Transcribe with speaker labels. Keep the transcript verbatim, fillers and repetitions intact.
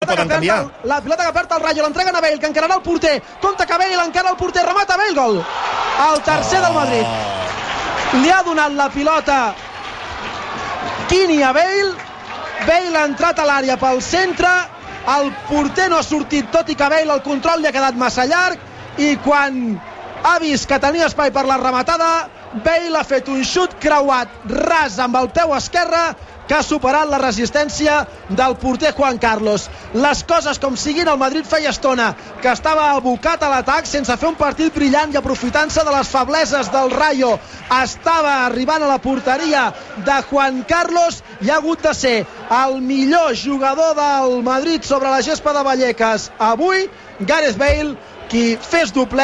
Speaker 1: poden canviar.
Speaker 2: La pilota que perd el Rayo, l'entreguen a Bale, que encararà el porter. Compte que Bale encara el porter, remata Bale, gol. El tercer del Madrid. Li ha donat la pilota Quini a Bale. Bale ha entrat a l'àrea pel centre. El porter no ha sortit, tot i que Bale el control li ha quedat massa llarg. I quan ha vist que tenia espai per la rematada, Bale ha fet un xut creuat ras amb el peu esquerre que ha superat la resistència del porter Juan Carlos. Les coses com siguin, el Madrid feia estona que estava abocat a l'atac sense fer un partit brillant i aprofitant-se de les febleses del Rayo. Estava arribant a la porteria de Juan Carlos i ha hagut de ser el millor jugador del Madrid sobre la gespa de Vallecas avui, Gareth Bale, qui fes doblet